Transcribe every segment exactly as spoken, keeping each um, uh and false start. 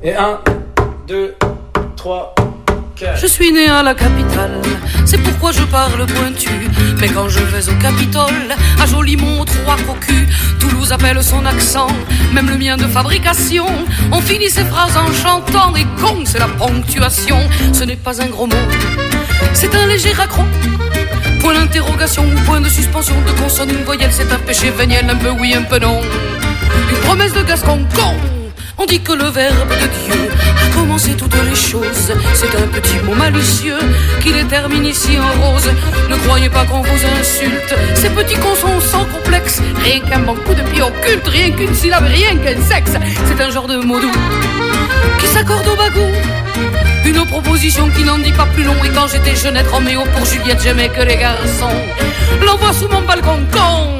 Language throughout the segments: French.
Et un, deux, trois, quatre. Je suis né à la capitale, c'est pourquoi je parle pointu. Mais quand je vais au Capitole, à Jolimont, trois cocus, Toulouse appelle son accent, même le mien de fabrication. On finit ses phrases en chantant, et con, c'est la ponctuation. Ce n'est pas un gros mot, c'est un léger raccro. Point d'interrogation ou point de suspension, de consonne, une voyelle, c'est un péché véniel, un peu oui, un peu non. Une promesse de Gascon, con. On dit que le verbe de Dieu a commencé toutes les choses. C'est un petit mot malicieux qui détermine ici en rose. Ne croyez pas qu'on vous insulte, ces petits cons sont sans complexe. Rien qu'un bon coup de pied occulte, rien qu'une syllabe, rien qu'un sexe. C'est un genre de mot doux qui s'accorde au bagou. Une proposition qui n'en dit pas plus long. Et quand j'étais jeunette Roméo, pour Juliette j'aimais que les garçons. L'envoie sous mon balcon, con.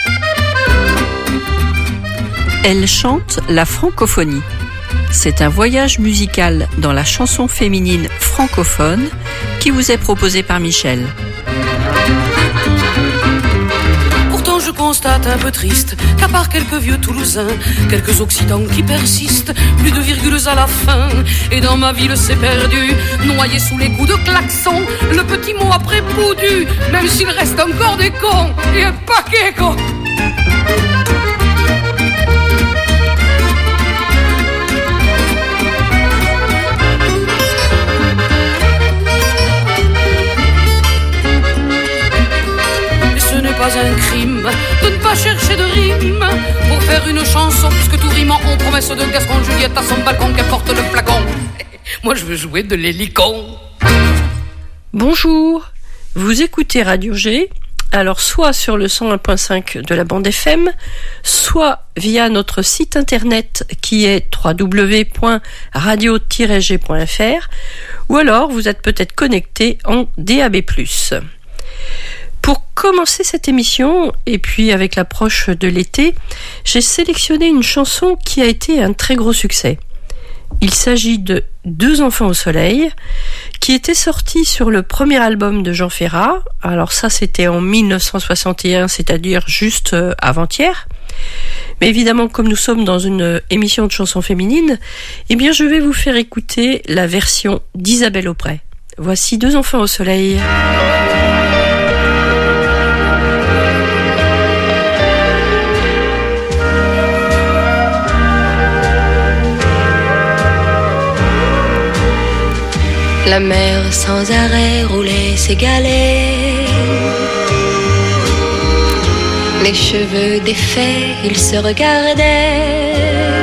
Elle chante la francophonie. C'est un voyage musical dans la chanson féminine francophone qui vous est proposé par Michel. Pourtant je constate un peu triste qu'à part quelques vieux Toulousains, quelques Occidents qui persistent, plus de virgules à la fin. Et dans ma ville c'est perdu, noyé sous les coups de klaxon, le petit mot après boudu, même s'il reste encore des cons, et un paquet cons. Pas un crime de ne pas chercher de rime pour faire une chanson, puisque tout rime en promesse de Gascon. Juliette à son balcon, qu'elle porte le flacon. Moi je veux jouer de l'hélicon. Bonjour, vous écoutez Radio G, alors soit sur le cent un point cinq de la bande F M, soit via notre site internet qui est w w w point radio tiret g point f r, ou alors vous êtes peut-être connecté en D A B plus. Pour commencer cette émission, et puis avec l'approche de l'été, j'ai sélectionné une chanson qui a été un très gros succès. Il s'agit de Deux enfants au soleil, qui était sorti sur le premier album de Jean Ferrat. Alors ça, c'était en dix-neuf cent soixante et un, c'est-à-dire juste avant-hier. Mais évidemment, comme nous sommes dans une émission de chansons féminines, eh bien je vais vous faire écouter la version d'Isabelle Aupray. Voici Deux enfants au soleil. La mer sans arrêt roulait ses galets. Les cheveux défaits, ils se regardaient.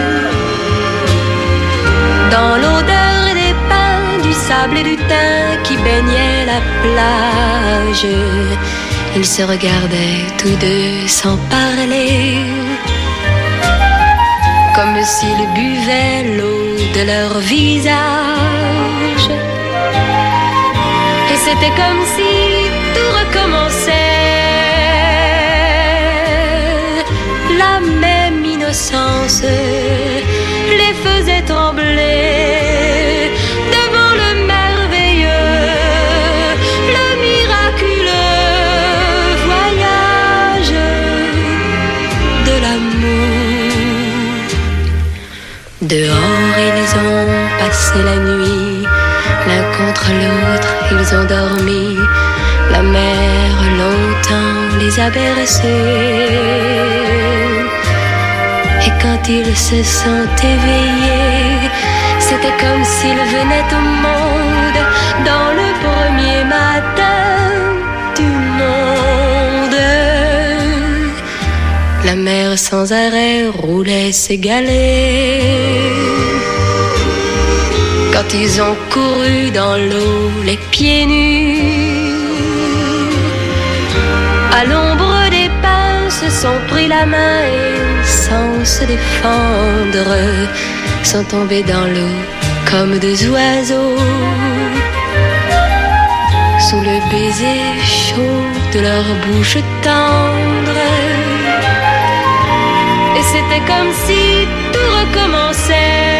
Dans l'odeur des pins, du sable et du thym qui baignait la plage, ils se regardaient tous deux sans parler, comme s'ils buvaient l'eau de leur visage. Et c'était comme si tout recommençait. La même innocence les faisait trembler devant le merveilleux, le miraculeux voyage de l'amour. Dehors ils ont passé la nuit, l'un contre l'autre ils ont dormi. La mer longtemps les a bercés. Et quand ils se sont éveillés, c'était comme s'ils venaient au monde dans le premier matin du monde. La mer sans arrêt roulait ses galets. Quand ils ont couru dans l'eau les pieds nus, à l'ombre des pins se sont pris la main et sans se défendre sont tombés dans l'eau comme deux oiseaux, sous le baiser chaud de leur bouche tendre. Et c'était comme si tout recommençait.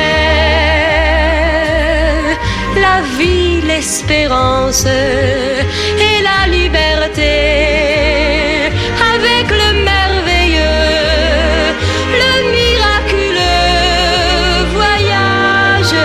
La vie, l'espérance et la liberté, avec le merveilleux, le miraculeux voyage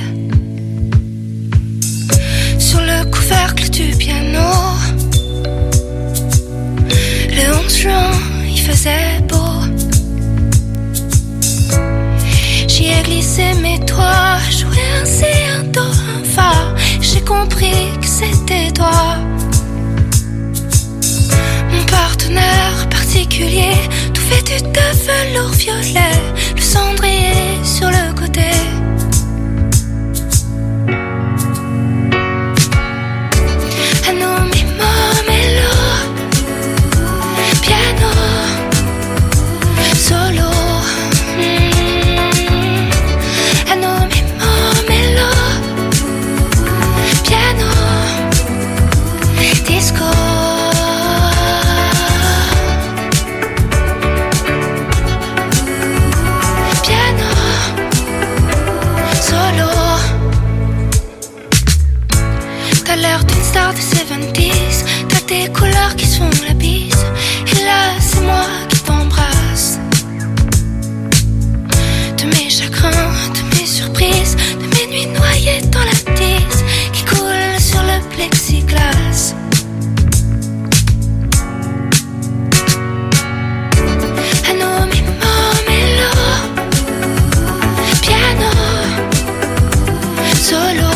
sur le couvercle du piano. Le onze juin, il faisait beau. J'y ai glissé mes doigts, joué un si, un do, un fa. J'ai compris que c'était toi, mon partenaire particulier, tout vêtu de velours violet, le cendrier sur le côté. À nos mélo, piano, solo. Mm. À nos mélo, piano, disco. T'as l'air d'une star des soixante-dix, t'as des couleurs qui se font la bise. Et là, c'est moi qui t'embrasse. De mes chagrins, de mes surprises, de mes nuits noyées dans la tisse qui coule sur le plexiglas. À nos mélo, piano, solo.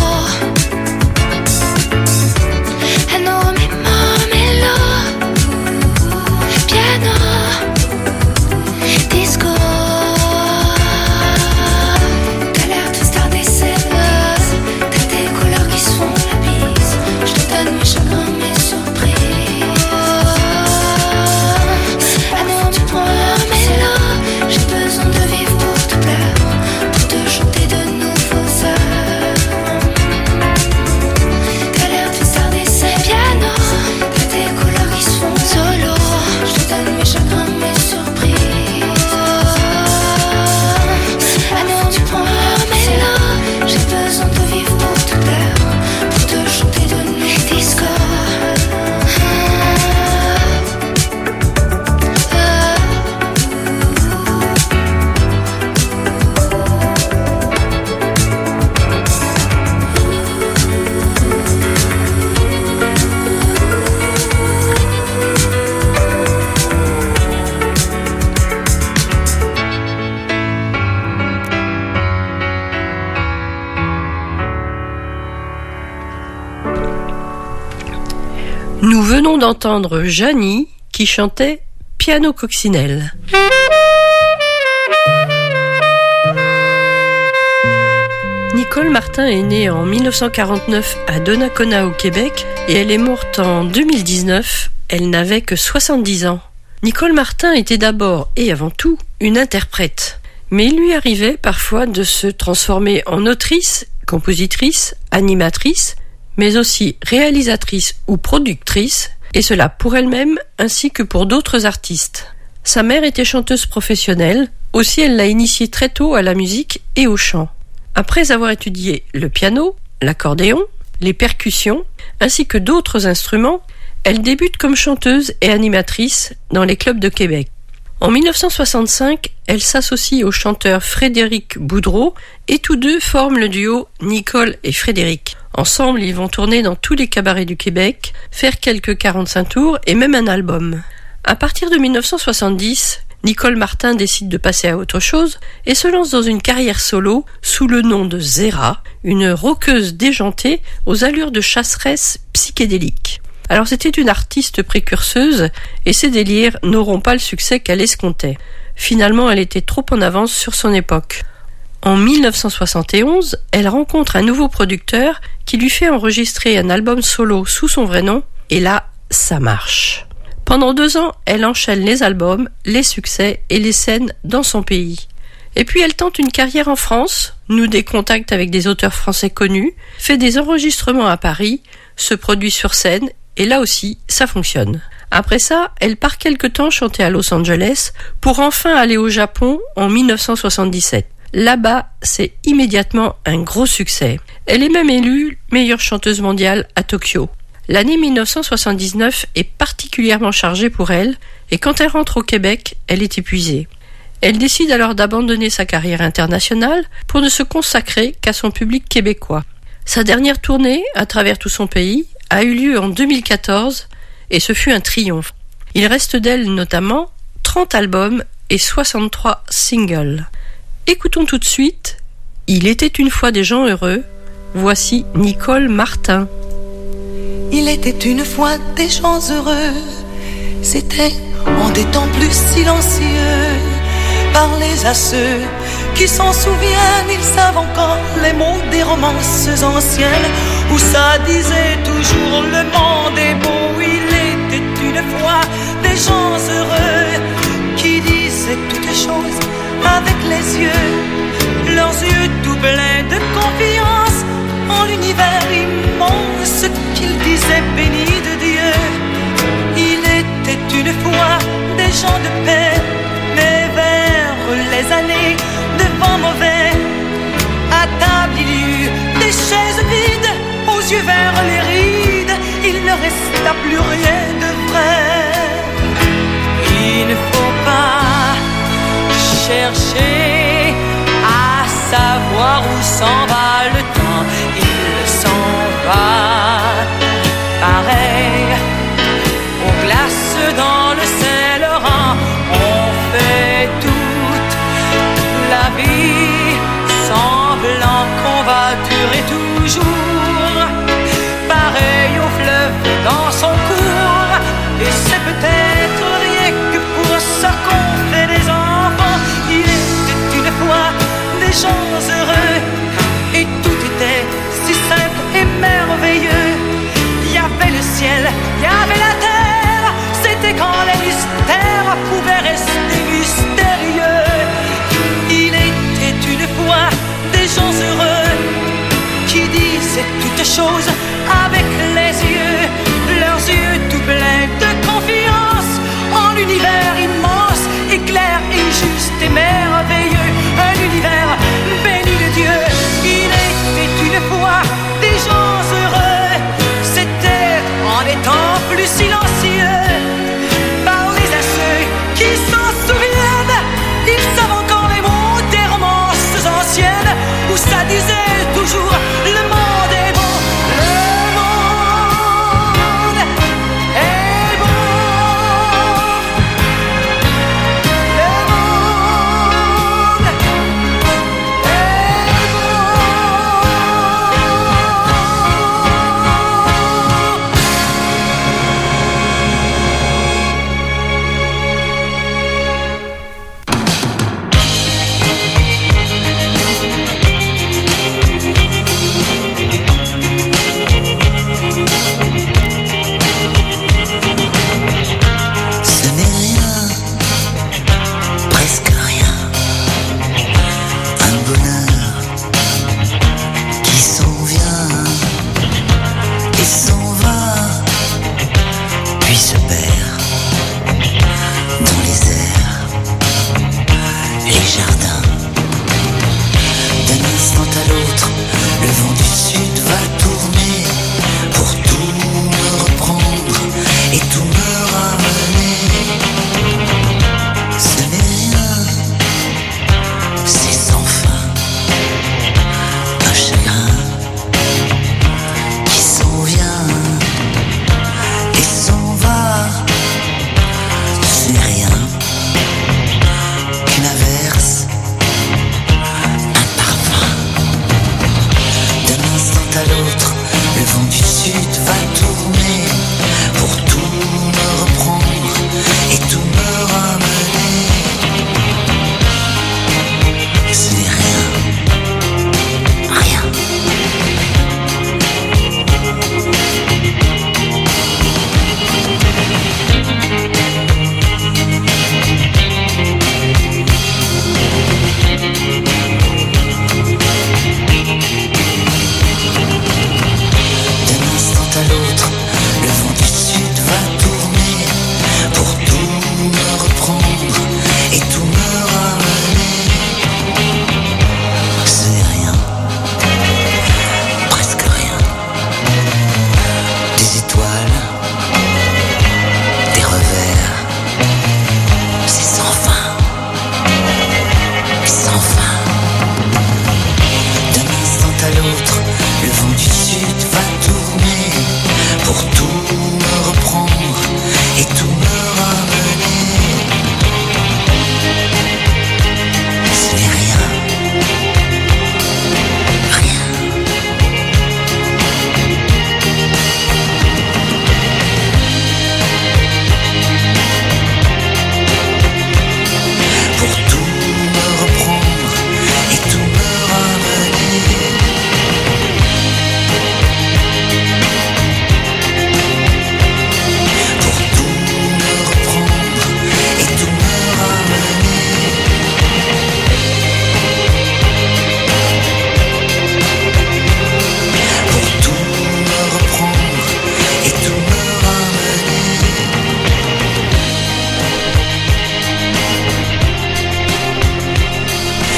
Nous venons d'entendre Jeannie qui chantait Piano Coccinelle. Nicole Martin est née en dix-neuf cent quarante-neuf à Donnacona au Québec et elle est morte en deux mille dix-neuf. Elle n'avait que soixante-dix ans. Nicole Martin était d'abord et avant tout une interprète. Mais il lui arrivait parfois de se transformer en autrice, compositrice, animatrice, mais aussi réalisatrice ou productrice, et cela pour elle-même ainsi que pour d'autres artistes. Sa mère était chanteuse professionnelle, aussi elle l'a initiée très tôt à la musique et au chant. Après avoir étudié le piano, l'accordéon, les percussions, ainsi que d'autres instruments, elle débute comme chanteuse et animatrice dans les clubs de Québec. En dix-neuf cent soixante-cinq, elle s'associe au chanteur Frédéric Boudreau et tous deux forment le duo Nicole et Frédéric. Ensemble, ils vont tourner dans tous les cabarets du Québec, faire quelques quarante-cinq tours et même un album. À partir de dix-neuf cent soixante-dix, Nicole Martin décide de passer à autre chose et se lance dans une carrière solo sous le nom de Zéra, une rockeuse déjantée aux allures de chasseresse psychédélique. Alors c'était une artiste précurseuse et ses délires n'auront pas le succès qu'elle escomptait. Finalement, elle était trop en avance sur son époque. En dix-neuf cent soixante et onze, elle rencontre un nouveau producteur qui lui fait enregistrer un album solo sous son vrai nom et là, ça marche. Pendant deux ans, elle enchaîne les albums, les succès et les scènes dans son pays. Et puis elle tente une carrière en France, noue des contacts avec des auteurs français connus, fait des enregistrements à Paris, se produit sur scène et là aussi, ça fonctionne. Après ça, elle part quelque temps chanter à Los Angeles pour enfin aller au Japon en dix-neuf cent soixante-dix-sept. Là-bas, c'est immédiatement un gros succès. Elle est même élue meilleure chanteuse mondiale à Tokyo. L'année dix-neuf cent soixante-dix-neuf est particulièrement chargée pour elle et quand elle rentre au Québec, elle est épuisée. Elle décide alors d'abandonner sa carrière internationale pour ne se consacrer qu'à son public québécois. Sa dernière tournée, à travers tout son pays, a eu lieu en deux mille quatorze et ce fut un triomphe. Il reste d'elle notamment trente albums et soixante-trois singles. Écoutons tout de suite « Il était une fois des gens heureux ». Voici Nicole Martin. Il était une fois des gens heureux, c'était en des temps plus silencieux. Parlez à ceux qui s'en souviennent, ils savent encore les mots des romances anciennes où ça disait toujours le monde est beau. Il était une fois des gens heureux qui disaient toutes choses avec les yeux, leurs yeux tout pleins de confiance en l'univers immense qu'ils disaient béni de Dieu. Il était une fois des gens de paix, mais vers les années de vent mauvais, à table il y eut des chaises vides, aux yeux vers les rides, il ne resta plus rien de vrai. Il ne faut pas chercher à savoir où s'en va le temps, il s'en va pareil aux glaces dans le Saint-Laurent. On fait toute la vie semblant qu'on va durer toujours, pareil au fleuve dans son cours. Et c'est peut-être rien que pour ça qu'on fait des enfants. Il était une fois des gens heureux et tout était si simple et merveilleux. Il y avait le ciel, il y avait la terre, c'était quand les mystères pouvaient rester mystérieux. Il était une fois des gens heureux qui disaient toutes choses avec les yeux, leurs yeux tout pleins de confiance en l'univers immense et clair et juste et merveilleux, un univers béni de Dieu. Il était une fois des gens heureux, c'était en étant plus silencieux. Parlez à ceux qui s'en souviennent, ils savent encore les mots des romances anciennes où ça disait toujours le monde est bon, le monde est bon, le monde est bon. Ce n'est rien, presque rien, un bonheur qui s'en vient et s'en va, puis se perd dans les airs, les jardins. D'un instant à l'autre, le vent du sud va tourner pour tout me reprendre et tout me ramener. Ce n'est rien, c'est sans fin, un chagrin qui s'en vient et s'en va. Ce n'est rien qu'une averse, un parfum. D'un instant à l'autre, le vent du sud va tourner pour tout me reprendre et tout me ramener. Ce n'est rien, rien. D'un instant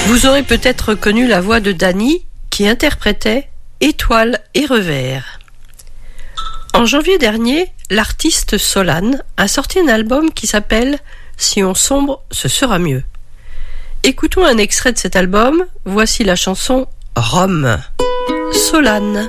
Vous aurez peut-être reconnu la voix de Dany qui interprétait Étoile et revers. En janvier dernier, l'artiste Solane a sorti un album qui s'appelle « Si on sombre, ce sera mieux ». Écoutons un extrait de cet album, voici la chanson « Rome ». Solane.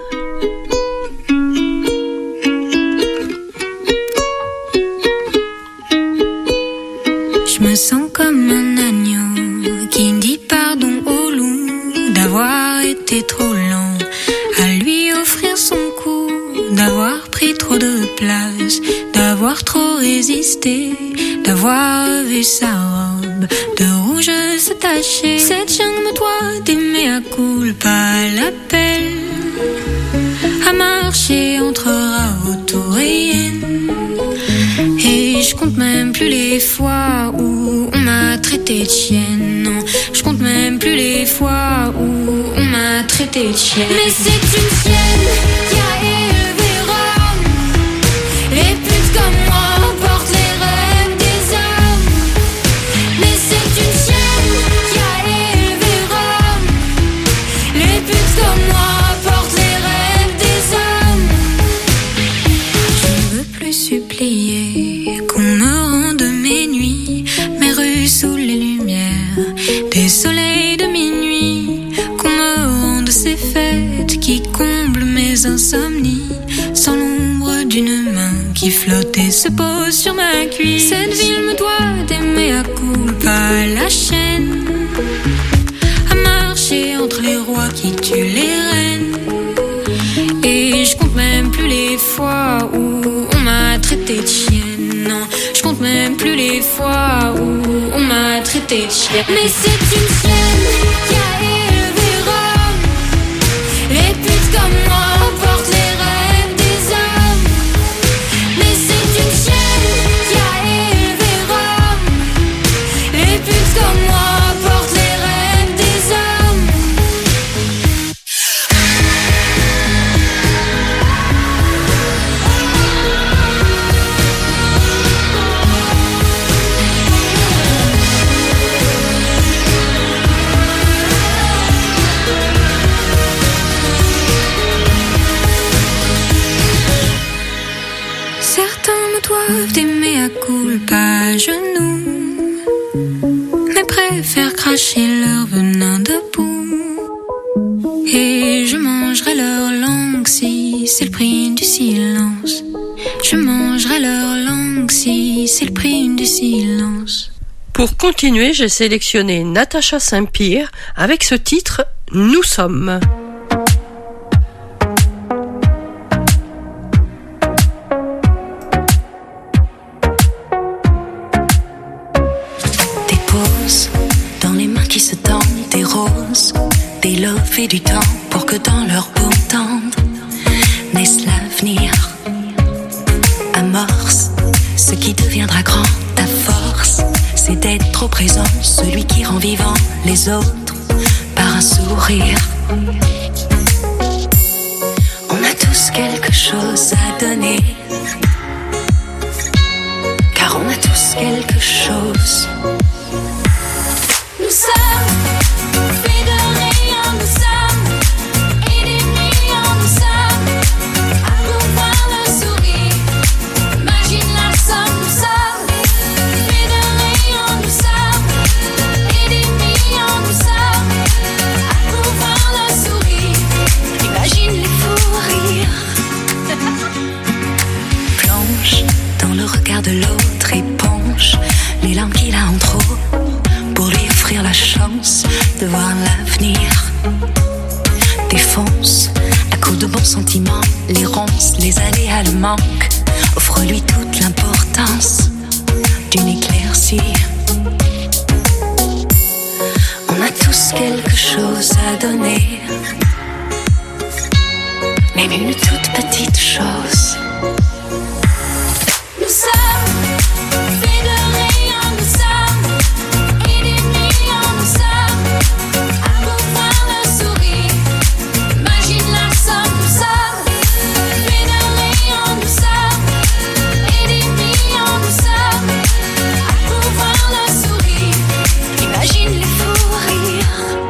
Je me sens comme un agneau qui dit pardon au loup d'avoir été trop lent à lui offrir son cou, d'avoir pris trop de place, d'avoir trop résisté, d'avoir vu sa robe de rouge se tacher. Cette jungle me doit d'aimer à culpa l'appel à marcher entre Raoult et Yen. Et je compte même plus les fois où on m'a traité de chienne. Non, je compte même plus les fois où on m'a traité de chienne. Mais c'est une chienne qui a élevé Rome. Les putes comme moi portent les rêves des hommes. Mais c'est une chienne qui a élevé Rome. Les putes comme moi portent les rêves des hommes. Je ne veux plus supplier qu'on me rende mes nuits, mes rues sous les lumières des soleils de minuit, qu'on me rende ces fêtes qui comblent mes insomnies, sans l'ombre d'une main qui flotte et se pose sur ma cuisse. Cette ville me doit d'aimer à culpa la chaîne, à marcher entre les rois qui tuent les reines. Et je compte même plus les fois où on m'a traité de chienne. Non, je compte même plus les fois où on m'a traité de chienne. Mais c'est une chienne qui a élevé Rome. Les putes comme moi portent les rêves des hommes. Mais c'est une chienne qui a élevé Rome. Les putes comme moi portent les rêves des hommes. Certains me doivent d'aimer à culpa à genoux, mais préfèrent cracher leur venin debout. Et je mangerai leur langue si c'est le prix du silence. Je mangerai leur langue si c'est le prix du silence. Pour continuer, j'ai sélectionné Natacha Saint-Pire avec ce titre « Nous sommes ». Dans les mains qui se tendent, des roses, des loves et du temps, pour que dans leur paume tendre naisse l'avenir. Amorce ce qui deviendra grand. Ta force, c'est d'être au présent, celui qui rend vivant les autres par un sourire. On a tous quelque chose à donner, car on a tous quelque chose. Nous sommes faits de rien, nous sommes et des millions, nous sommes à pouvoir le sourire. Imagine la somme, nous sommes faits de rien, nous sommes et des millions, nous sommes à pouvoir le sourire. Imagine les fous rires. Plonge dans le regard de l'autre, éponge les larmes qu'il a en trop, pour lui offrir la chance de voir l'avenir. Défonce à coups de bons sentiments les ronces, les aléas, le manque. Offre-lui toute l'importance d'une éclaircie. On a tous quelque chose à donner, même une toute petite chose. Nous sommes faits de rien, nous sommes et des millions, nous sommes à pouvoir le sourire. Imagine la somme, nous sommes faits de rien, nous sommes et des millions, nous sommes à pouvoir le sourire. Imagine les fous rires.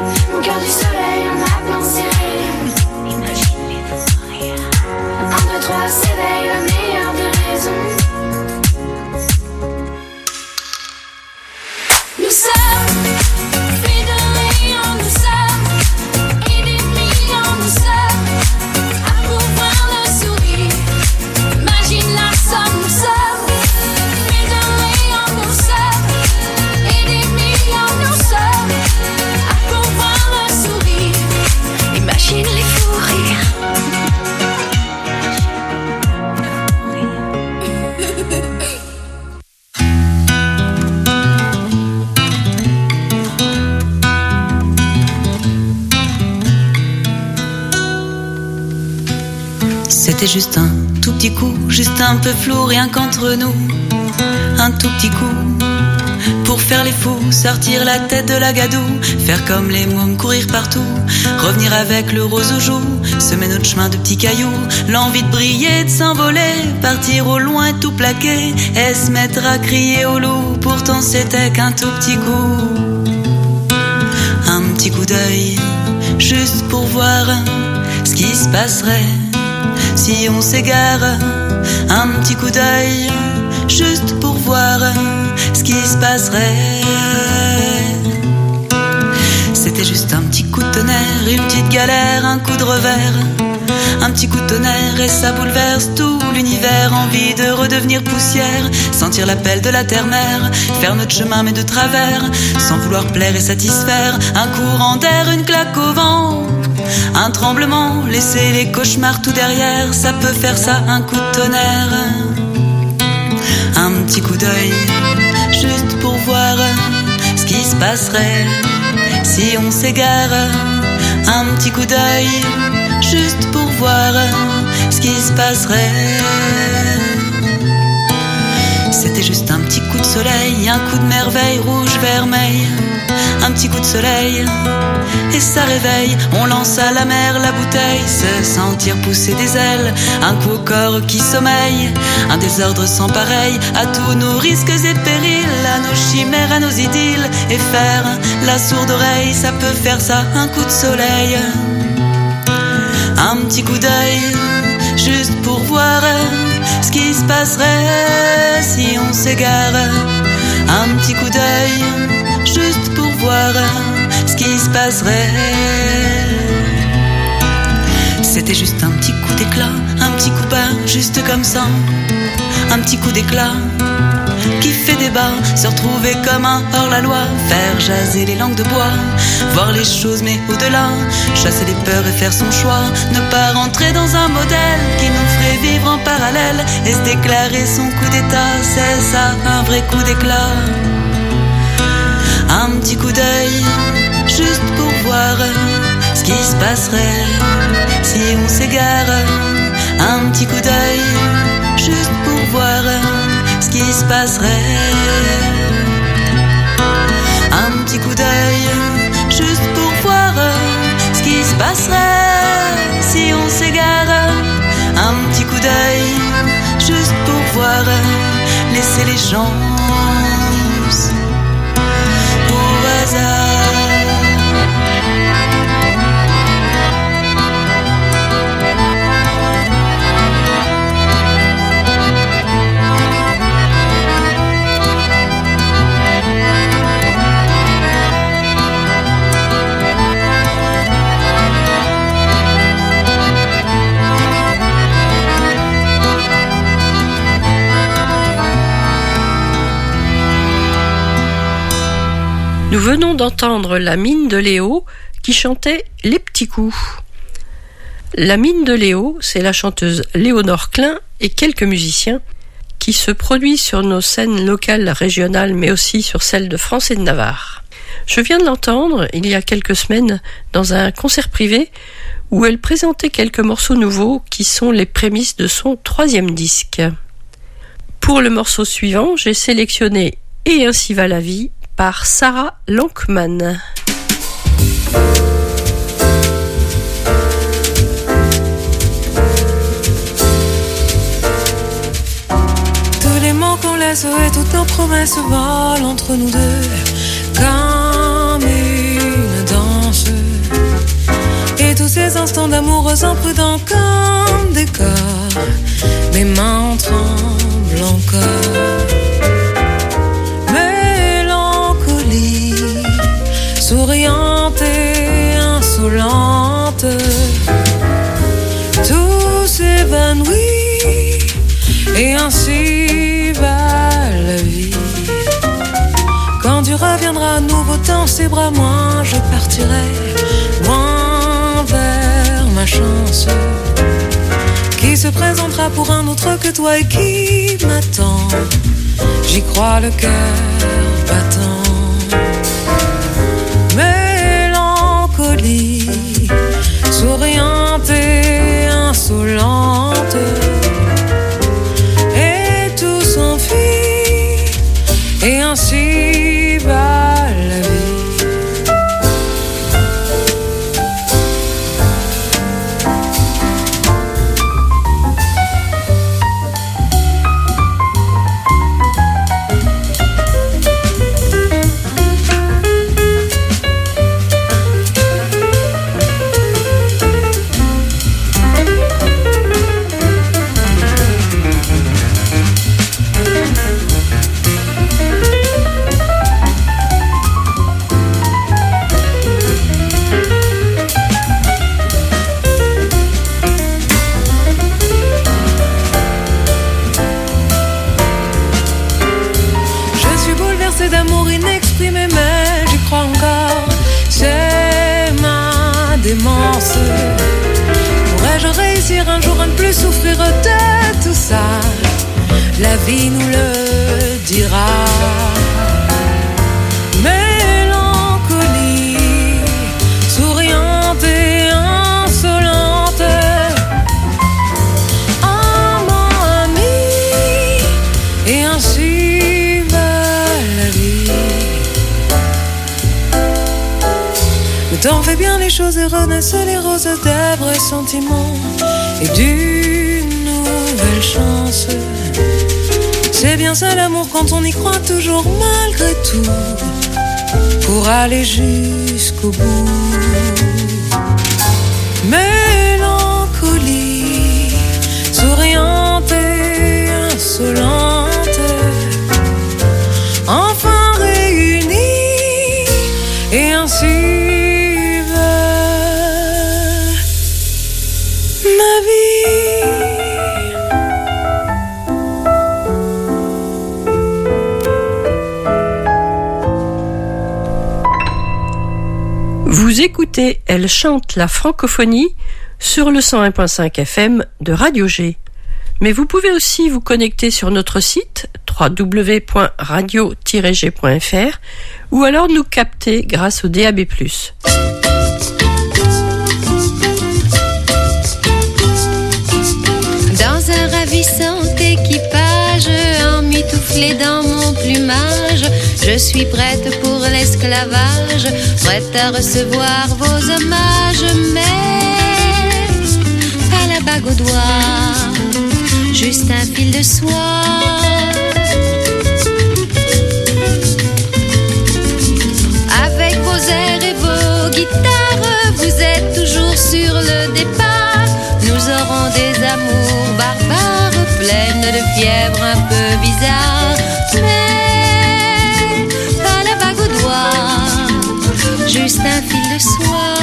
C'était juste un tout petit coup, juste un peu flou, rien qu'entre nous. Un tout petit coup, pour faire les fous, sortir la tête de la gadoue, faire comme les mômes, courir partout, revenir avec le rose aux joues, semer notre chemin de petits cailloux, l'envie de briller, de s'envoler, partir au loin tout plaquer, et se mettre à crier au loup, pourtant c'était qu'un tout petit coup. Un petit coup d'œil, juste pour voir ce qui se passerait si on s'égare. Un petit coup d'œil, juste pour voir ce qui se passerait. C'était juste un petit coup de tonnerre, une petite galère, un coup de revers. Un petit coup de tonnerre et ça bouleverse tout l'univers. Envie de redevenir poussière, sentir l'appel de la terre-mère, faire notre chemin mais de travers, sans vouloir plaire et satisfaire. Un courant d'air, une claque au vent, un tremblement, laisser les cauchemars tout derrière. Ça peut faire ça, un coup de tonnerre. Un petit coup d'œil, juste pour voir ce qui se passerait si on s'égare. Un petit coup d'œil, juste pour voir ce qui se passerait. C'était juste un petit coup de soleil, un coup de merveille, rouge, vermeil. Un petit coup de soleil et ça réveille. On lance à la mer la bouteille, se sentir pousser des ailes. Un coup au corps qui sommeille, un désordre sans pareil. À tous nos risques et périls, à nos chimères, à nos idylles. Et faire la sourde oreille, ça peut faire ça, un coup de soleil. Un petit coup d'œil, juste pour voir ce qui se passerait si on s'égare. Un petit coup d'œil, juste pour voir ce qui se passerait. C'était juste un petit coup d'éclat, un petit coup bas, juste comme ça. Un petit coup d'éclat qui fait débat, se retrouver comme un hors-la-loi, faire jaser les langues de bois, voir les choses mais au-delà, chasser les peurs et faire son choix, ne pas rentrer dans un modèle qui nous ferait vivre en parallèle, et se déclarer son coup d'état, c'est ça, un vrai coup d'éclat. Un petit coup d'œil, juste pour voir ce qui se passerait si on s'égare. Un petit coup d'œil, juste pour voir ce qui se passerait. Un petit coup d'œil, juste pour voir ce qui se passerait si on s'égare. Un petit coup d'œil, juste pour voir, laisser les chances au hasard. Nous venons d'entendre la Mine de Léo qui chantait Les Petits Coups. La Mine de Léo, c'est la chanteuse Léonore Klein et quelques musiciens qui se produisent sur nos scènes locales, régionales, mais aussi sur celles de France et de Navarre. Je viens de l'entendre il y a quelques semaines dans un concert privé où elle présentait quelques morceaux nouveaux qui sont les prémices de son troisième disque. Pour le morceau suivant, j'ai sélectionné Et ainsi va la vie par Sarah Lankman. Tous les mots qu'on laisse et toutes nos promesses volent entre nous deux comme une danse. Et tous ces instants d'amour imprudents comme des corps, mes mains tremblent encore. Souriante et insolente, tout s'évanouit et ainsi va la vie. Quand tu reviendras à nouveau dans ses bras, moi je partirai loin vers ma chance qui se présentera pour un autre que toi et qui m'attend. J'y crois, le cœur battant. Mélancolie, souriante et insolente, réussir un jour à ne plus souffrir de tout ça. La vie nous le dira. Mélancolie, souriante et insolente, amant, ami, et ainsi va la vie. Le temps fait bien les choses et renaissent les roses des vrais sentiments et d'une nouvelle chance. C'est bien ça l'amour quand on y croit toujours malgré tout, pour aller jusqu'au bout. Mélancolie, souriante et insolente, enfin réunie, et ainsi va ma vie. Vous écoutez Elle chante la francophonie sur le cent un point cinq F M de Radio G. Mais vous pouvez aussi vous connecter sur notre site w w w point radio tiret g point f r ou alors nous capter grâce au D A B plus. Dans un ravissant équipage, emmitouflé dans mon plumage, je suis prête pour l'esclavage, prête à recevoir vos hommages, mais pas la bague au doigt, juste un fil de soie. Avec vos airs et vos guitares, vous êtes toujours sur le départ. Nous aurons des amours barbares, pleines de fièvre un peu bizarre, mais pas la bague au doigt, juste un fil de soie.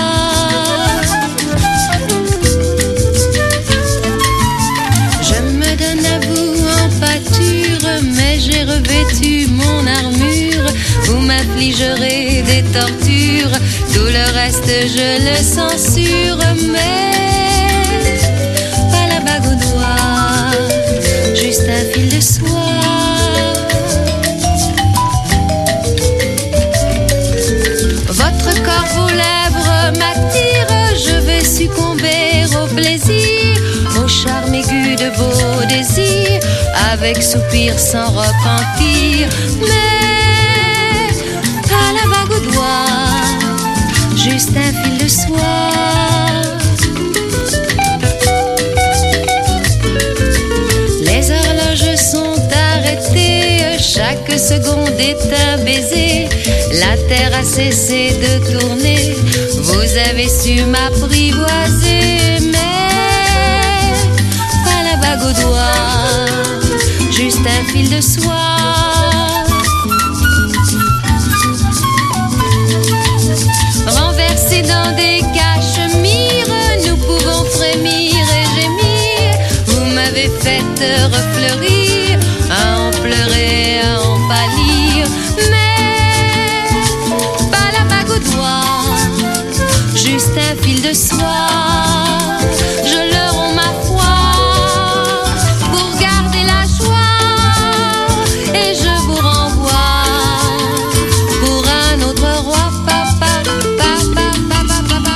Je me donne à vous en pâture, mais j'ai revêtu mon armure. Vous m'affligerez des tortures, tout le reste je le censure, mais pas la bague au doigt, juste un fil de soie. Votre corps, vos lèvres m'attirent, je vais succomber au plaisir, au charme aigu de vos désirs, avec soupir sans repentir, mais pas la bague au doigt, juste un fil de soie. Les horloges sont arrêtées, chaque seconde est un baiser. La terre a cessé de tourner, vous avez su m'apprivoiser, mais pas la bague au doigt, juste un fil de soie. Renversés dans des cachemires, nous pouvons frémir et gémir. Vous m'avez fait refleurir, à en pleurer, à en pâlir, mais pas la bague au doigt, juste un fil de soie. Je leur rends ma foi pour garder la joie, et je vous renvoie pour un autre roi. Papa, papa, papa, papa.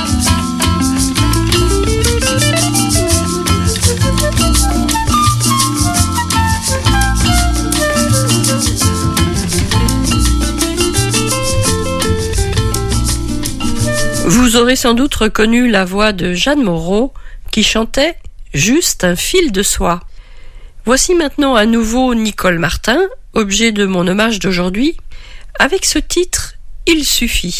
Vous aurez sans doute reconnu la voix de Jeanne Moreau qui chantait « Juste un fil de soie ». Voici maintenant à nouveau Nicole Martin, objet de mon hommage d'aujourd'hui, avec ce titre « Il suffit ».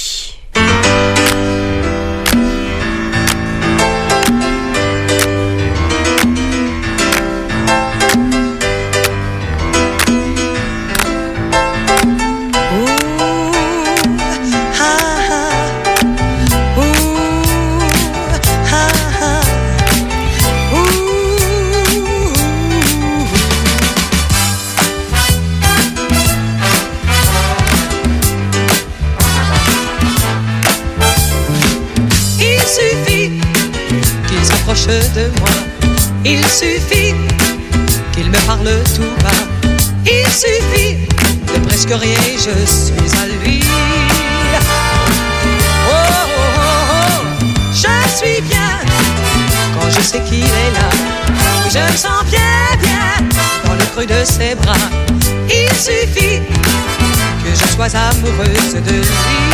De moi, Il suffit qu'il me parle tout bas. Il suffit de presque rien, je suis à lui. Oh, oh, oh, oh, je suis bien quand je sais qu'il est là. Je me sens bien, bien dans le creux de ses bras. Il suffit que je sois amoureuse de lui.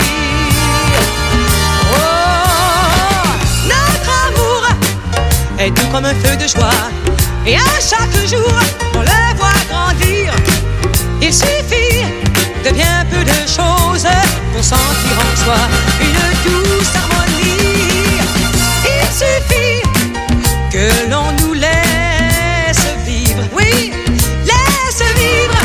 Oh, notre amour est doux comme un feu de joie. Et à chaque jour, on le voit grandir. Il suffit de bien peu de choses pour sentir en soi une douce harmonie. Il suffit que l'on nous laisse vivre. Oui, laisse vivre.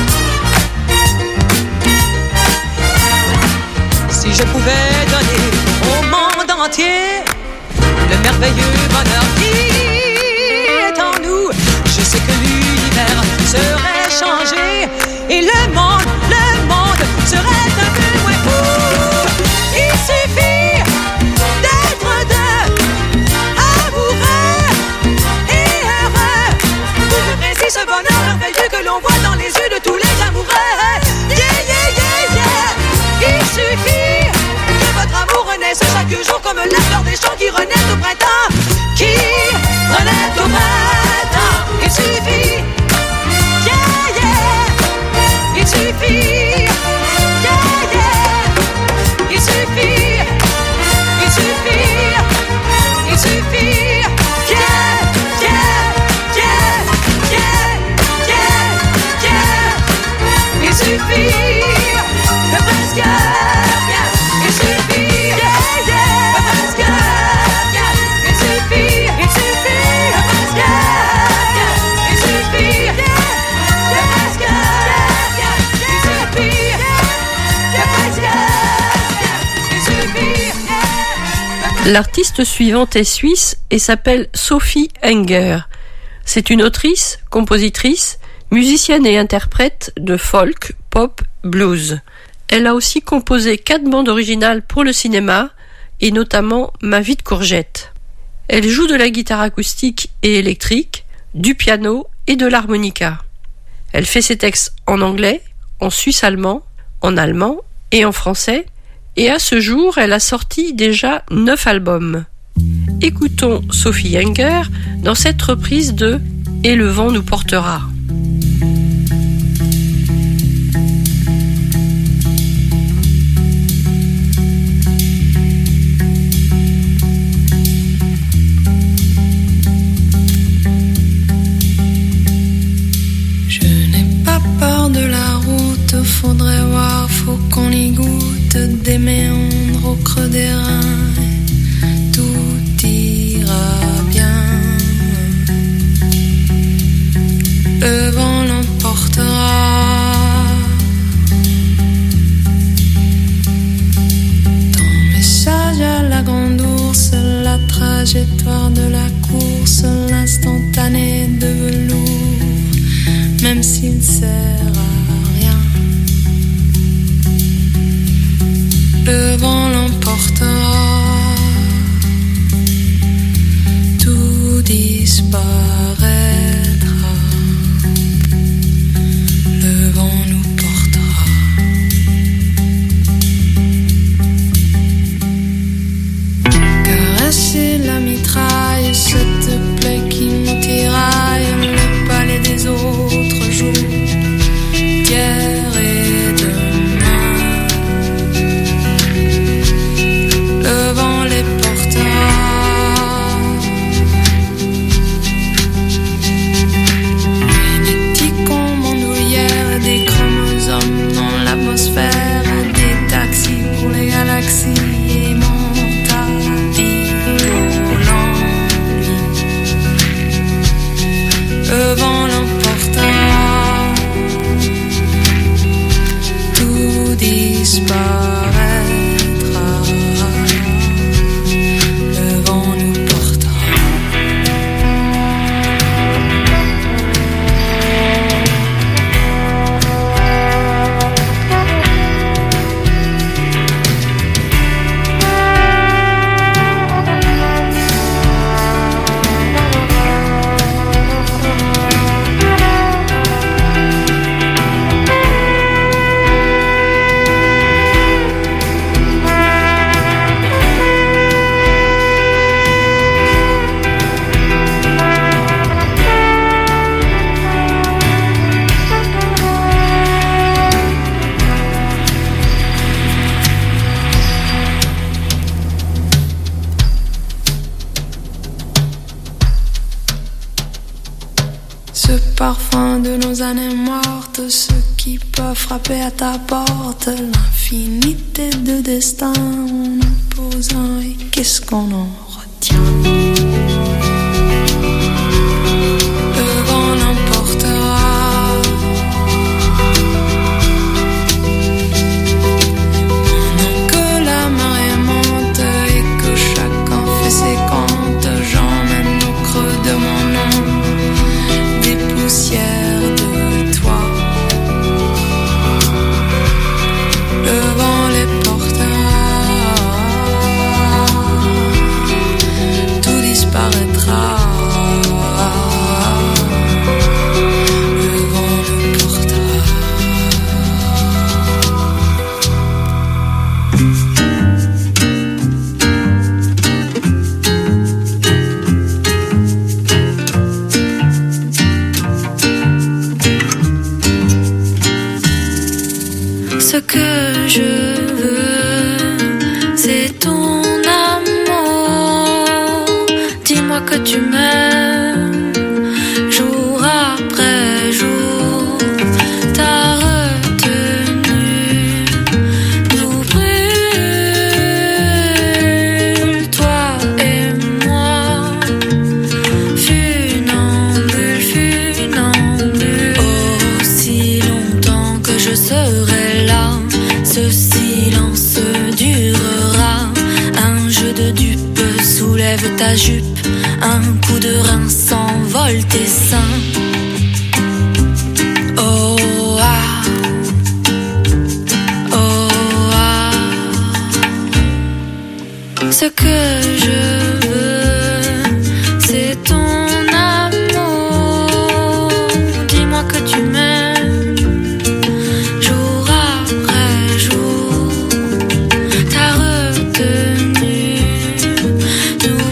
Si je pouvais donner au monde entier le merveilleux bonheur qui est en nous, je sais que l'univers serait changé et le monde, le monde serait un peu moins fou. Il suffit d'être deux, amoureux et heureux, pour vivre ainsi ce bonheur merveilleux que l'on voit dans les yeux de tous les amoureux. Yeah, yeah, yeah, yeah. Il suffit que votre amour renaisse chaque jour comme la fleur des champs qui renaît au printemps, qui renaît au printemps. Il suffit, yeah, yeah. Il suffit, yeah, yeah. Il suffit, il suffit, il suffit, yeah, yeah, yeah, yeah, yeah, yeah. Il suffit de presque rien. Il suffit, yeah, yeah, de presque rien. Il suffit, il suffit de presque rien. Il suffit, yeah, de presque rien. Il suffit, de presque rien. Il suffit, yeah. L'artiste suivante est suisse et s'appelle Sophie Enger. C'est une autrice, compositrice, musicienne et interprète de folk, pop, blues. Elle a aussi composé quatre bandes originales pour le cinéma et notamment Ma vie de courgette. Elle joue de la guitare acoustique et électrique, du piano et de l'harmonica. Elle fait ses textes en anglais, en suisse-allemand, en allemand et en français, et à ce jour, elle a sorti déjà neuf albums. Écoutons Sophie Enger dans cette reprise de « Et le vent nous portera ». Peur de la route, faudrait voir, faut qu'on y goûte des méandres au creux des reins. Tout ira bien. Le vent l'emportera. Ton message à la grande ours, la trajectoire de la course, l'instantané de velours. Même s'il ne sert à rien, le vent l'emportera, tout disparaîtra, le vent nous portera. Caresser la mitraille, cette plaie qui nous tiraille, le palais des autres jours, hier et demain. Le vent les portera. Génétique en bandoulière, des chromosomes dans l'atmosphère, des taxis pour les galaxies et mon tapis volant. Le vent l'emportera, tout disparaîtra, le vent nous portera. ce parfum de nos années mortes, ce qui peut frapper à ta porte, l'infinité de destins en opposant, et qu'est-ce qu'on en retient? Le vent l'emportera. Pendant que la marée monte et que chacun fait ses comptes, j'emmène au creux de mon nom des poussières de toi. Le vent les portera, tout disparaîtra. Le vent le portera. Ce que je veux, c'est ton amour. Dis-moi que tu m'aimes, jour après jour. Ta retenue nous brûle, toi et moi. Funambule, funambule. Aussi longtemps que je serai là, ce silence durera. Un jeu de dupes soulève ta jupe, un coup de rein s'envole tes seins. Oh ah, oh ah. Ce que je veux, c'est ton amour. Dis-moi que tu m'aimes, jour après jour. Ta retenue nous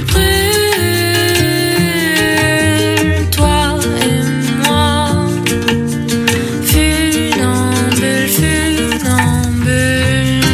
brûle, toi et moi. Funambule, funambule.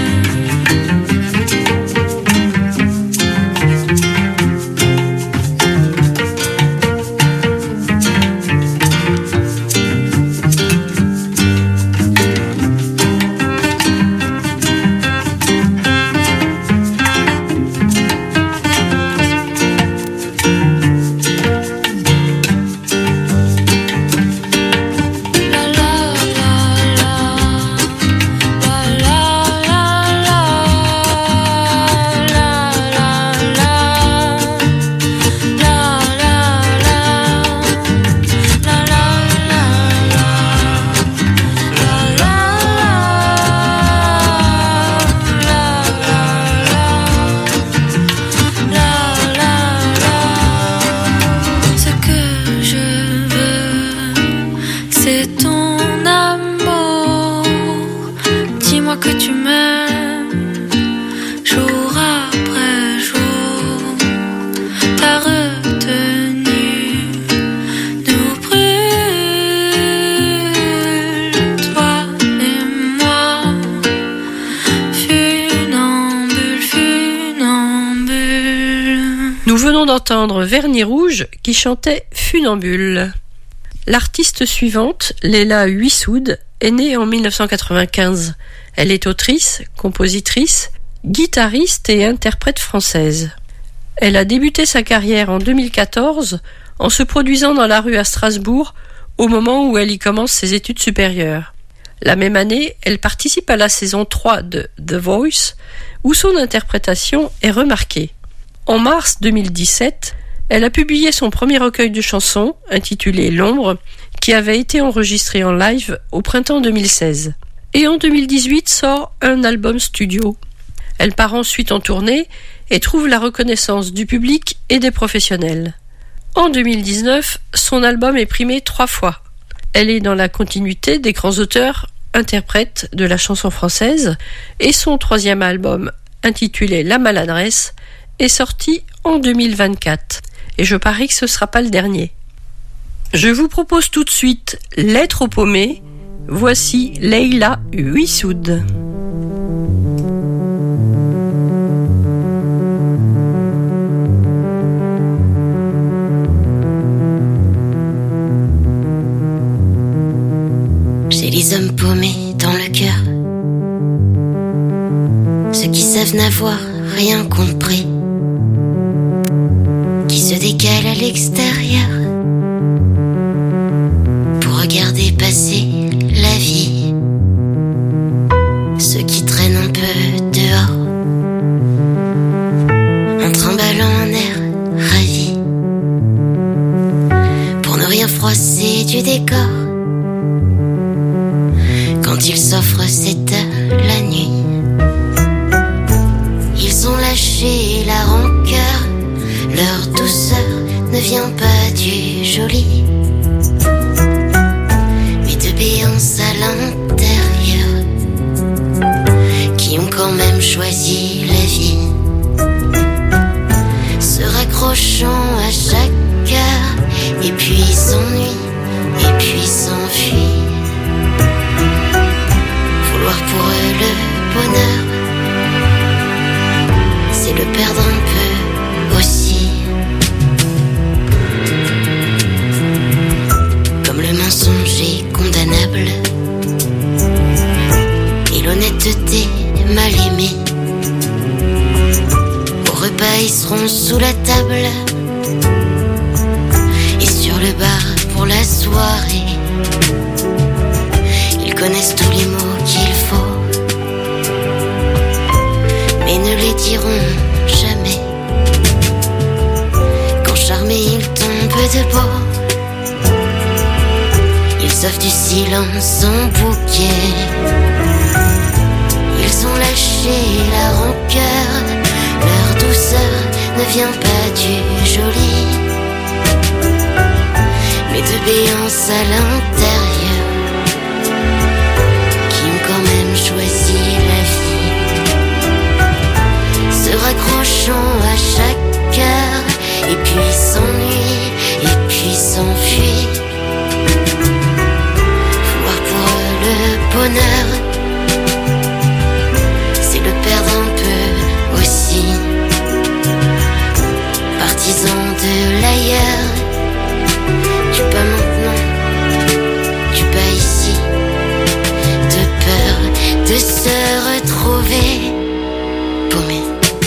La la la la, la la la la, la la la, la la la, la la la la, la la la la la. Ce que je veux, c'est ton amour. Dis-moi que tu m'aimes, jour après jour. Ta retenue nous brûle, toi et moi. Funambule, funambule. Nous venons d'entendre Vernis Rouge qui chantait Funambule. L'artiste suivante, Léla Huissoud, est née en mille neuf cent quatre-vingt-quinze. Elle est autrice, compositrice, guitariste et interprète française. Elle a débuté sa carrière en deux mille quatorze en se produisant dans la rue à Strasbourg au moment où elle y commence ses études supérieures. La même année, elle participe à la saison trois de The Voice où son interprétation est remarquée. En mars deux mille dix-sept, elle a publié son premier recueil de chansons, intitulé L'Ombre, qui avait été enregistré en live au printemps deux mille seize. Et en deux mille dix-huit sort un album studio. Elle part ensuite en tournée et trouve la reconnaissance du public et des professionnels. En deux mille dix-neuf, son album est primé trois fois. Elle est dans la continuité des grands auteurs interprètes de la chanson française et son troisième album, intitulé La Maladresse, est sorti en deux mille vingt-quatre. Et je parie que ce ne sera pas le dernier. Je vous propose tout de suite Lettre au paumé. Voici Léla Huissoud. n'avoir rien compris, qui se décale à l'extérieur pour regarder passer la vie, ceux qui traînent un peu dehors en trimballant en air ravi pour ne rien froisser du décor quand il s'offre cette la nuit. Ils ont lâché la rancœur, leur douceur ne vient pas du joli, mais de béance à l'intérieur, qui ont quand même choisi la vie, se raccrochant à chaque cœur, et puis s'ennuient, et puis s'enfuient. Vouloir pour eux le bonheur, c'est le perdre un peu aussi. Comme le mensonge est condamnable et l'honnêteté mal aimée, au repas ils seront sous la table et sur le bar pour la soirée. Ils connaissent tous les mots qu'il faut, mais ne les diront jamais. Quand charmés ils tombent de beau, ils offrent du silence en bouquet. Ils ont lâché la rancœur, leur douceur ne vient pas du joli, mais de béance à l'intérieur, qui ont quand même choisi la vie, se raccrochant à chaque cœur, et puis s'ennuient, et puis s'enfuient. Voir pour eux le bonheur, c'est le perdre un peu aussi. Partisans de l'ailleurs, tu pas maintenant, tu pas ici, de peur de se retrouver paumé.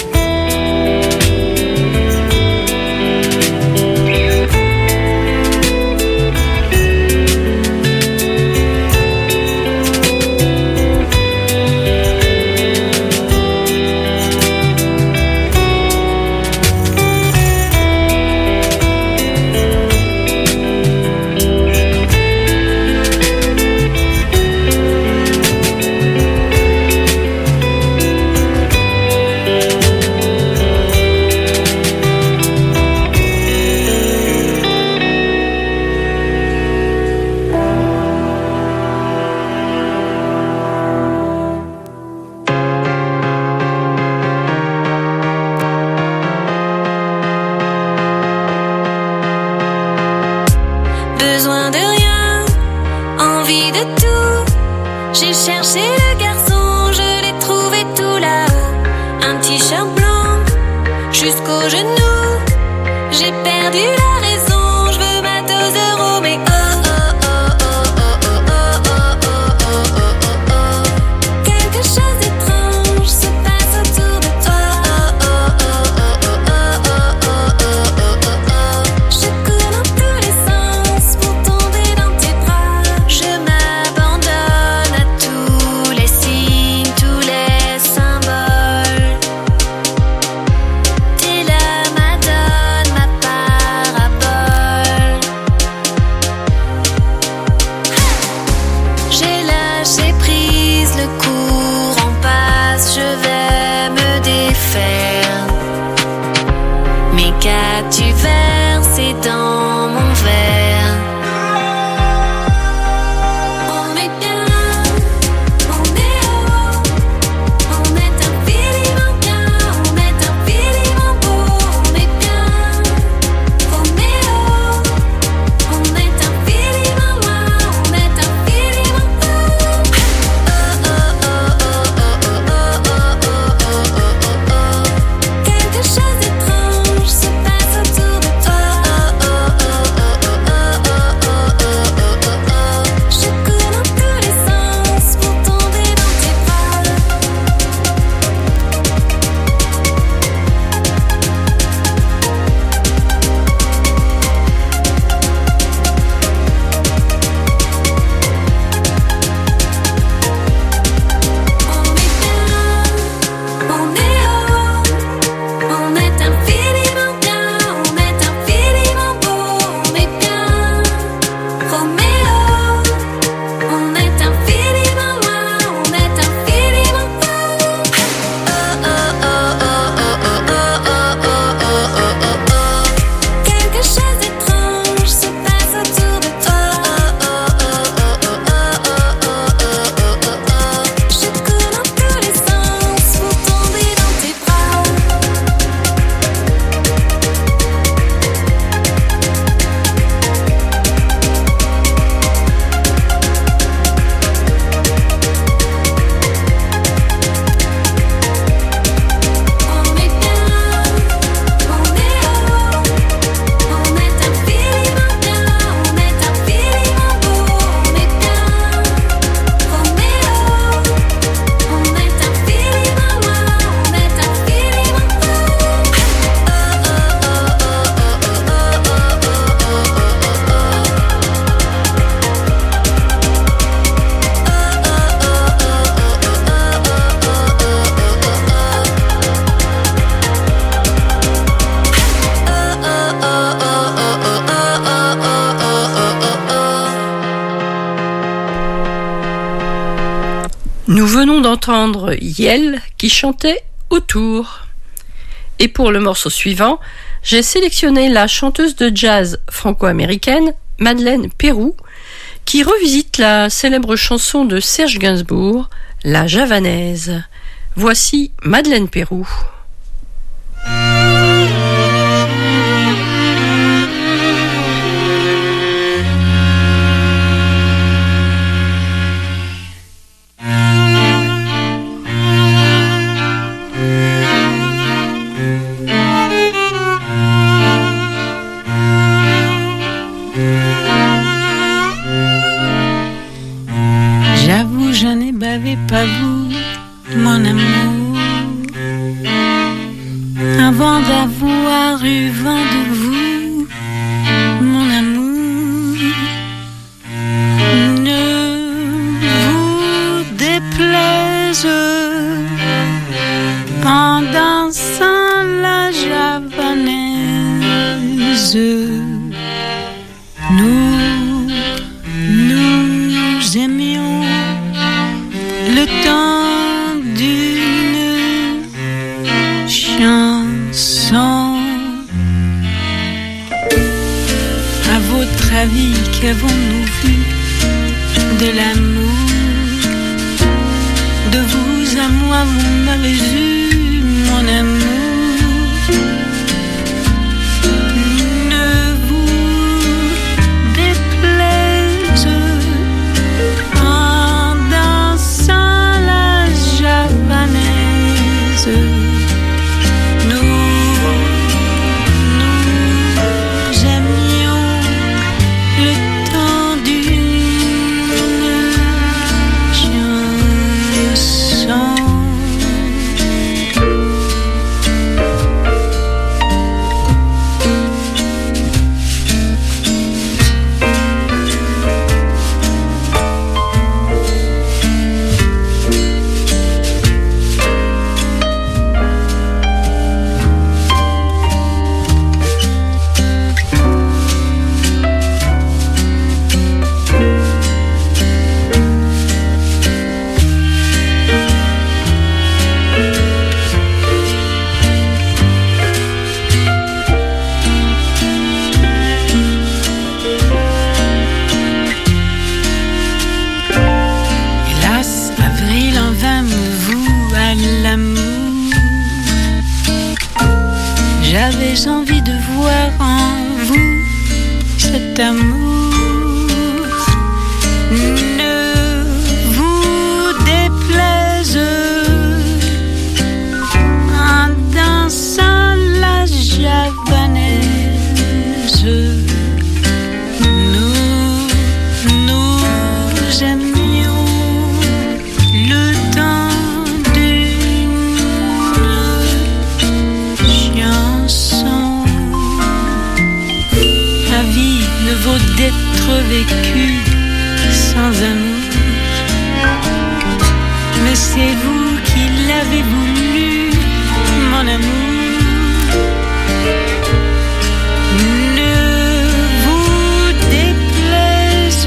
Besoin de rien, envie de tout. J'ai cherché le garçon, je l'ai trouvé tout là-haut. Un t-shirt blanc jusqu'aux genoux. J'ai perdu la raison, je veux ma dose d'euros, mais oh oh oh oh oh oh oh oh oh oh oh oh. Quelque chose d'étrange se passe autour de toi. Oh oh oh oh oh oh oh oh oh oh. Je cours dans tous les sens pour tomber dans tes bras. Je m'abandonne à tous les Nous venons d'entendre Yel qui chantait Autour. Et pour le morceau suivant, j'ai sélectionné la chanteuse de jazz franco-américaine Madeleine Peyroux qui revisite la célèbre chanson de Serge Gainsbourg, La Javanaise. Voici Madeleine Peyroux. J'avoue, je n'ai bavé pas vous, mon amour, avant d'avoir eu vent de vous, mon amour. Ne vous déplaise en dansant la javanaise. Nous, nous aimions le temps d'une chanson. À votre avis, qu'avons-nous vu de l'amour? De vous à moi, vous m'avez eu, mon amour. Ne vous déplaise en dansant la javanaise. Nous, nous aimions le temps d'une chanson. Hélas, avril en vain me voue à l'amour. J'avais envie de voir en vous cet amour. Ne vous déplaise en dansant la javanaise. Nous, nous aimions le temps d'une chanson. La vie ne vaut d'être vécue sans amour, mais c'est vous qui l'avez voulu, mon amour. Ne vous déplaise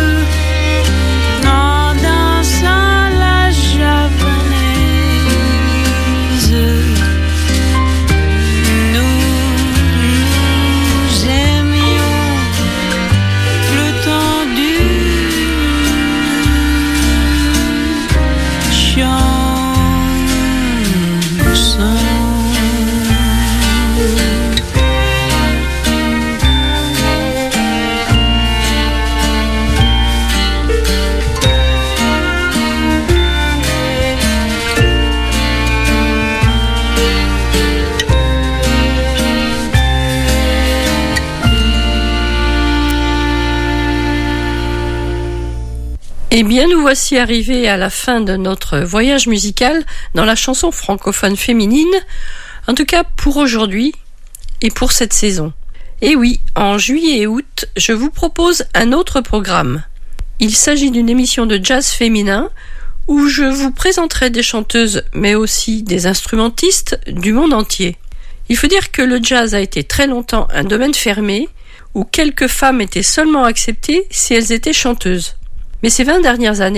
en dansant la javanaise. Nous, nous aimions le temps d'une chanson. Eh bien, nous voici arrivés à la fin de notre voyage musical dans la chanson francophone féminine, en tout cas pour aujourd'hui et pour cette saison. Et oui, en juillet et août, je vous propose un autre programme. Il s'agit d'une émission de jazz féminin où je vous présenterai des chanteuses mais aussi des instrumentistes du monde entier. Il faut dire que le jazz a été très longtemps un domaine fermé où quelques femmes étaient seulement acceptées si elles étaient chanteuses. Mais ces vingt dernières années,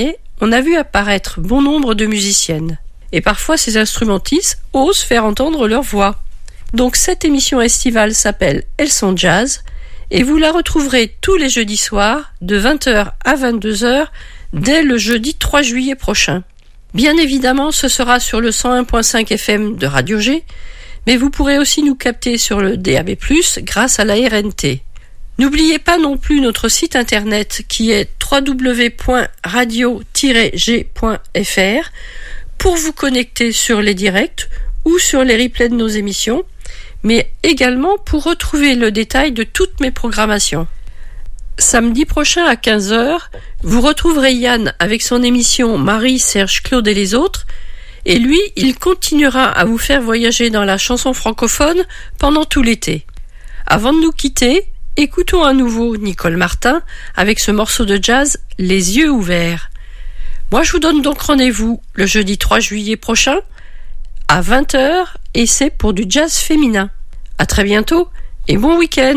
on a vu apparaître bon nombre de musiciennes. Et parfois ces instrumentistes osent faire entendre leur voix. Donc cette émission estivale s'appelle Elles sont jazz et vous la retrouverez tous les jeudis soirs de vingt heures à vingt-deux heures dès le jeudi trois juillet prochain. Bien évidemment, ce sera sur le cent un point cinq F M de Radio G, mais vous pourrez aussi nous capter sur le D A B plus, grâce à la R N T. N'oubliez pas non plus notre site internet qui est w w w point radio tiret g point f r pour vous connecter sur les directs ou sur les replays de nos émissions, mais également pour retrouver le détail de toutes mes programmations. Samedi prochain à quinze heures, vous retrouverez Yann avec son émission Marie, Serge, Claude et les autres, et lui, il continuera à vous faire voyager dans la chanson francophone pendant tout l'été. Avant de nous quitter, écoutons à nouveau Nicole Martin avec ce morceau de jazz Les yeux ouverts. Moi, je vous donne donc rendez-vous le jeudi trois juillet prochain à vingt heures et c'est pour du jazz féminin. À très bientôt et bon week-end.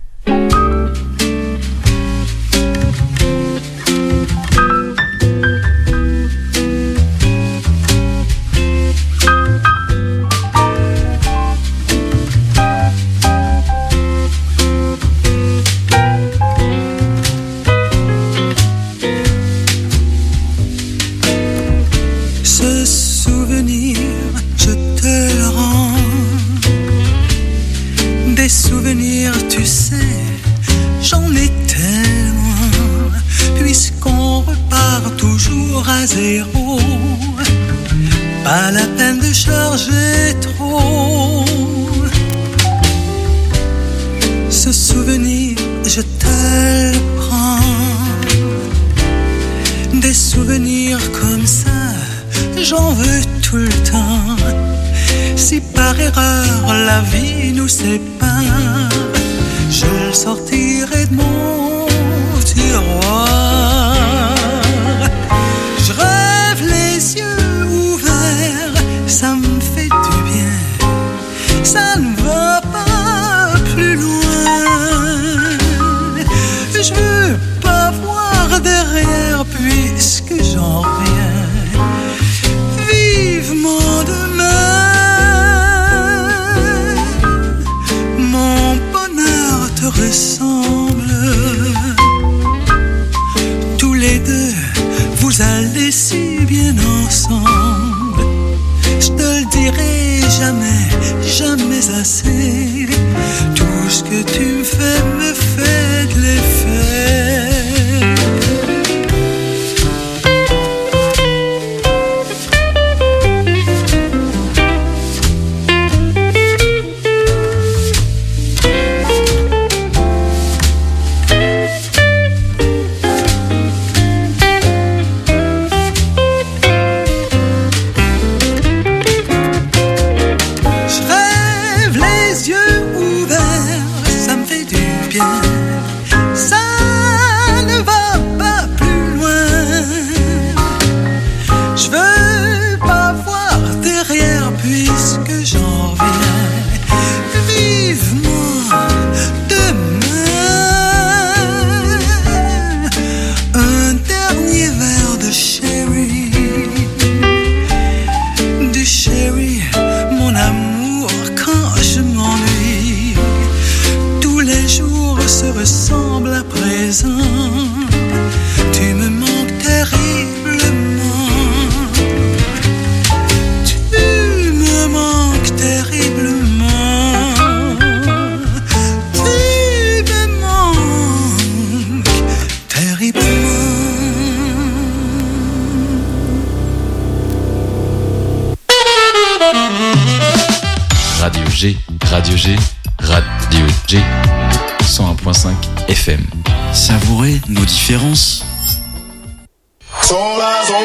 Des souvenirs, tu sais, j'en ai tellement, puisqu'on repart toujours à zéro. Pas la peine de charger trop. Ce souvenir, je te le prends. Des souvenirs comme ça, j'en veux tout le temps. Si par erreur la vie nous sépare, je le sortirai de mon tiroir. Je rêve les yeux ouverts, ça me fait du bien, ça ne va pas plus loin. Je veux pas voir derrière puisque j'en reviens vivement demain. Ressemble. Tous les deux, vous allez si bien ensemble. Je te le dirai jamais, jamais assez. Tout ce que tu me fais me fait de l'effet. Radio G, Radio G, cent un point cinq F M. Savourez nos différences.